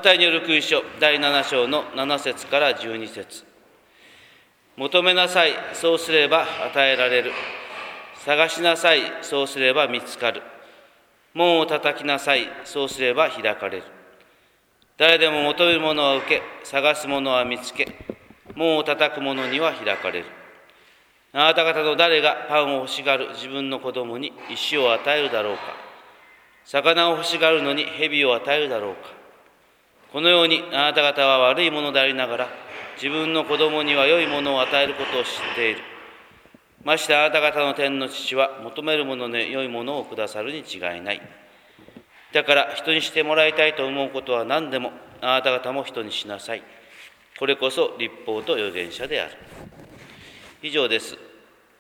マタイによる福音書第7章の7節から12節。求めなさい、そうすれば与えられる。探しなさい、そうすれば見つかる。門を叩きなさい、そうすれば開かれる。誰でも求めるものは受け、探すものは見つけ、門を叩く者には開かれる。あなた方の誰がパンを欲しがる自分の子供に石を与えるだろうか。魚を欲しがるのに蛇を与えるだろうか。このようにあなた方は悪いものでありながら、自分の子供には良いものを与えることを知っている。ましてあなた方の天の父は求めるものに良いものをくださるに違いない。だから人にしてもらいたいと思うことは何でもあなた方も人にしなさい。これこそ律法と預言者である。以上です。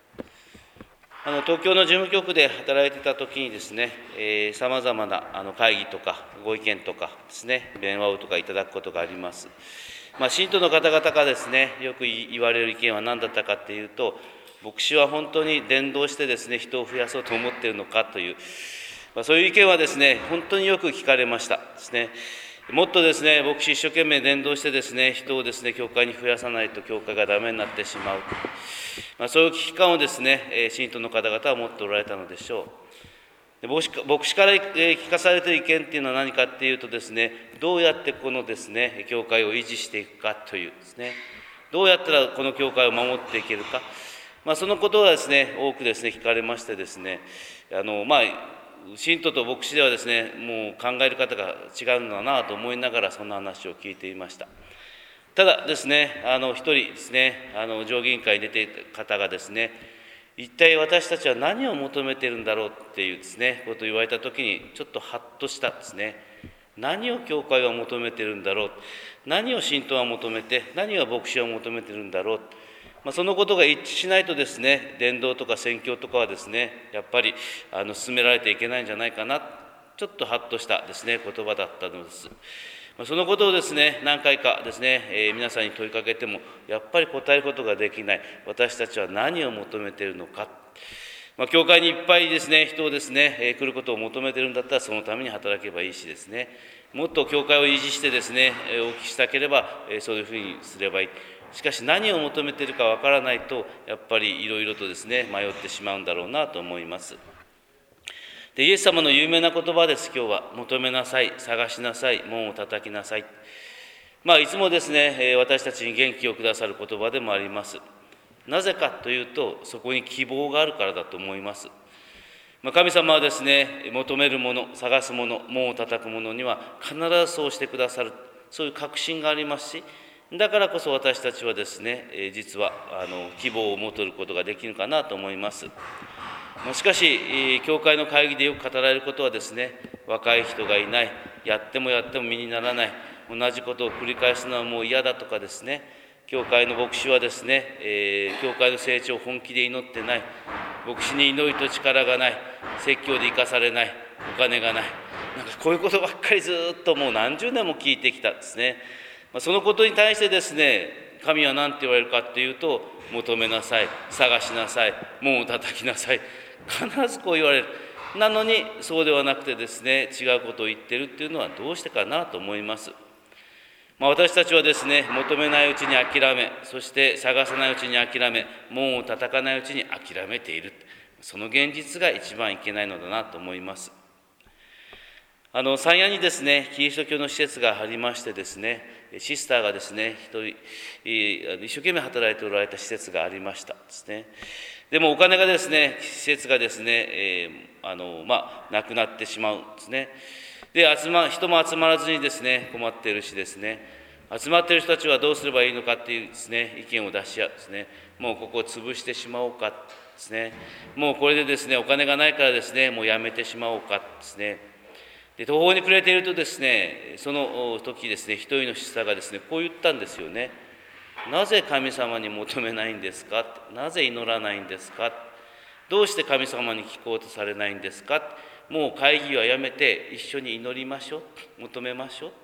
東京の事務局で働いていたときにですね、さまざまな会議とかご意見とかですね、電話をとかいただくことがあります。信徒の方々がですね、よく言われる意見は何だったかっていうと、牧師は本当に伝道してですね、人を増やそうと思っているのかという、そういう意見はですね、本当によく聞かれましたですね。もっとですね、牧師一生懸命伝道してですね、人をですね、教会に増やさないと教会がダメになってしまう。そういう危機感をですね、信徒の方々は持っておられたのでしょう。牧師から聞かされている意見っていうのは何かっていうとですね、どうやってこのですね、教会を維持していくかというですね、どうやったらこの教会を守っていけるか、そのことがですね、多くですね、聞かれましてですね、信徒と牧師ではですね、もう考える方が違うんだなと思いながらそんな話を聞いていました。ただですね、一人ですね、上議員会に出ていた方がですね、一体私たちは何を求めているんだろうっていうですね、ことを言われたときに、ちょっとハッとしたですね。何を教会は求めているんだろう、何を信徒は求めて、何が牧師は求めているんだろう。そのことが一致しないとですね、伝道とか宣教とかはですね、やっぱり進められていけないんじゃないかな、ちょっとハッとしたですね、言葉だったのです。そのことをですね、何回かですね、皆さんに問いかけても、やっぱり答えることができない。私たちは何を求めているのか。教会にいっぱいですね、人をですね、来ることを求めているんだったら、そのために働けばいいしですね、もっと教会を維持してですね、大きくしたければ、そういうふうにすればいい。しかし何を求めているかわからないと、やっぱりいろいろとですね、迷ってしまうんだろうなと思います。で、イエス様の有名な言葉です、今日は。求めなさい、探しなさい、門を叩きなさい。いつもですね、私たちに元気をくださる言葉でもあります。なぜかというと、そこに希望があるからだと思います。神様はですね、求めるもの、探すもの、門を叩くものには必ずそうしてくださる、そういう確信がありますし、だからこそ私たちはですね、実は希望を持てることができるかなと思います。しかし、教会の会議でよく語られることはですね、若い人がいない、やっても身にならない、同じことを繰り返すのはもう嫌だとかですね、教会の牧師はですね、教会の成長を本気で祈ってない、牧師に祈りと力がない、説教で生かされない、お金がない、こういうことばっかりずっともう何十年も聞いてきたんですね。そのことに対してですね、神は何て言われるかっていうと、求めなさい、探しなさい、門を叩きなさい、必ずこう言われる。なのにそうではなくてですね、違うことを言ってるっていうのはどうしてかなと思います。私たちはですね、求めないうちに諦め、そして探さないうちに諦め、門を叩かないうちに諦めている。その現実が一番いけないのだなと思います。山谷にですね、キリスト教の施設がありましてですね、シスターがですね、一生懸命働いておられた施設がありましたですね。でもお金がですね、施設がですね、なくなってしまうんですね。で、人も集まらずにですね、困っているしですね、集まっている人たちはどうすればいいのかっていうですね、意見を出し合うですね、もうここを潰してしまおうかですね、もうこれでですね、お金がないからですね、もうやめてしまおうかですね。で、途方に暮れているとですね、その時ですね、一人のシスターがですね、こう言ったんですよね。なぜ神様に求めないんですか？なぜ祈らないんですか？どうして神様に聞こうとされないんですか？もう会議はやめて一緒に祈りましょう、求めましょうって。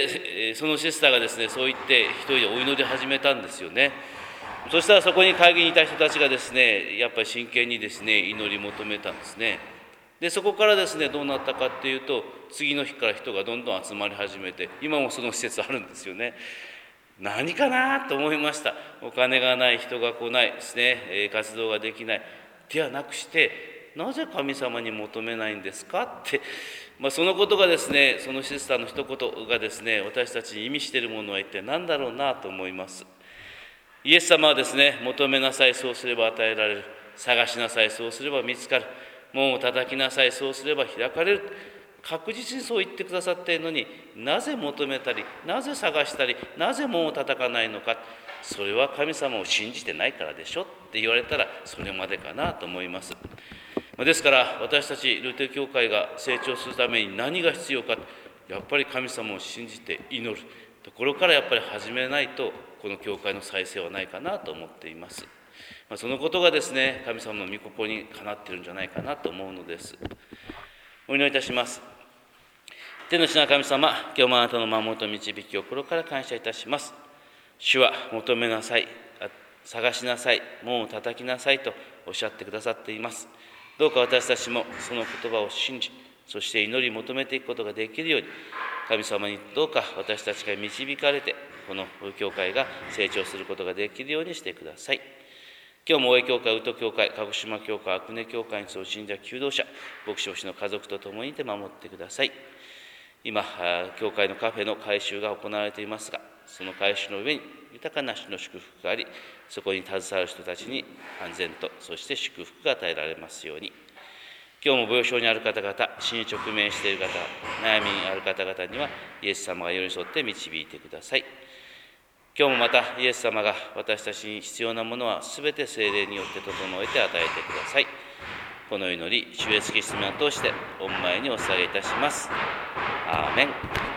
で、そのシスターがですね、そう言って一人でお祈り始めたんですよね。そしたらそこに会議にいた人たちがですね、やっぱり真剣にですね、祈り求めたんですね。 でそこからですね、どうなったかっていうと、次の日から人がどんどん集まり始めて、今もその施設あるんですよね。何かなと思いました。お金がない、人が来ないですね、活動ができないではなくして、なぜ神様に求めないんですかって、そのことがですね、そのシスターの一言がですね、私たちに意味しているものは一体何だろうなと思います。イエス様はですね、求めなさい、そうすれば与えられる。探しなさい、そうすれば見つかる。門を叩きなさい、そうすれば開かれる。確実にそう言ってくださっているのに、なぜ求めたり、なぜ探したり、なぜ門を叩かないのか。それは神様を信じてないからでしょって言われたら、それまでかなと思います。ですから私たちルテ教会が成長するために何が必要か、やっぱり神様を信じて祈るところからやっぱり始めないと、この教会の再生はないかなと思っています。そのことがですね、神様の御心にかなっているんじゃないかなと思うのです。お祈りいたします。天の父なる神様、今日もあなたの守りと導きを心から感謝いたします。主は求めなさい、探しなさい、門を叩きなさいとおっしゃってくださっています。どうか私たちもその言葉を信じ、そして祈り求めていくことができるように、神様にどうか私たちが導かれて、この教会が成長することができるようにしてください。今日も大江教会、宇都教会、鹿児島教会、阿久根教会にその信者、求道者、牧師、牧師の家族と共にいて守ってください。今、教会のカフェの改修が行われていますが、その改修の上に豊かな主の祝福があり、そこに携わる人たちに安全と、そして祝福が与えられますように。今日も病床にある方々、死に直面している方、悩みにある方々には、イエス様が寄り添って導いてください。今日もまたイエス様が私たちに必要なものはすべて聖霊によって整えて与えてください。この祈り、主イエスキリストの名を通して御前にお捧げいたします。アーメン。